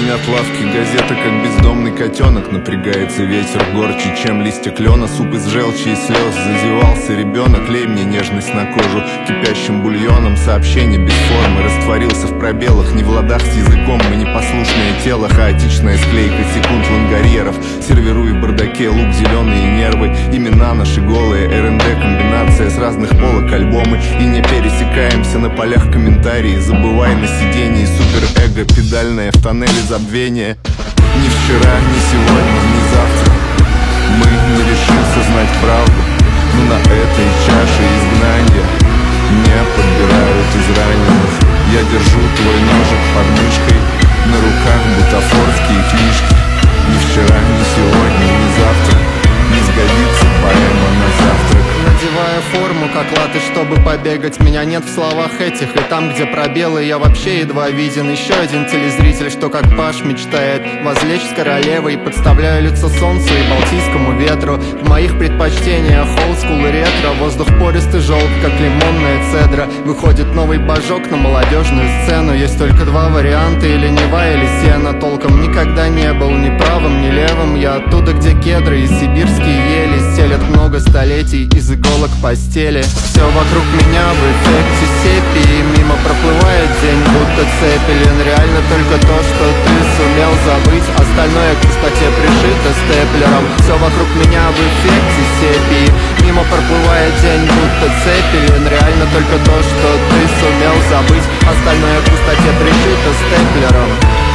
Шумят лавки газеты, как бездомный котенок. Напрягается ветер горче, чем листья клена. Суп из желчи и слез, зазевался ребенок. Лей мне нежность на кожу кипящим бульоном. Сообщение без формы, растворился в пробелах. Не в ладах с языком, мы непослушное тело. Хаотичная склейка секунд лангарьеров. Сервируй в бардаке лук, зеленые нервы. Имена наши голые, РНД комбинация с разных полок альбомы. И не пересекаемся на полях комментарии. Забывай на сидении суперэго, педальное в тоннеле забвения. Ни вчера, ни сегодня, ни завтра мы не решимся знать правду. Но на этой чаше изгнания не подбирают израненных. Я держу твой ножик под мышкой, на руках бутафорские книжки. Ни вчера, ни сегодня, ни завтра не сгодится поэма на завтрак. Надевая форму, как латы, чтобы побегать. Меня нет в словах этих, и там, где пробелы, я вообще едва виден. Еще один телезритель, что как Паш мечтает возлечь с королевой. Подставляю лицо солнцу и балтийскому ветру. В моих предпочтениях олдскул и ретро. Воздух пористый желт, как лимонная цедра. Выходит новый божок на молодежную сцену. Есть только два варианта, или Нева, или Сена. Толком никогда не был ни правым, ни левым. Я оттуда, где кедры и сибирские ели стелят много столетий из иголок постели. Все вокруг меня в эффекте сепии. Мимо проплывает день, будто Цепелин. Реально только то, что ты сумел забыть. Остальное к пустоте пришито степлером. Все вокруг меня в эффекте сепии. Мимо проплывает день, будто Цепелин. Реально только то, что ты сумел забыть. Остальное к пустоте пришито степлером.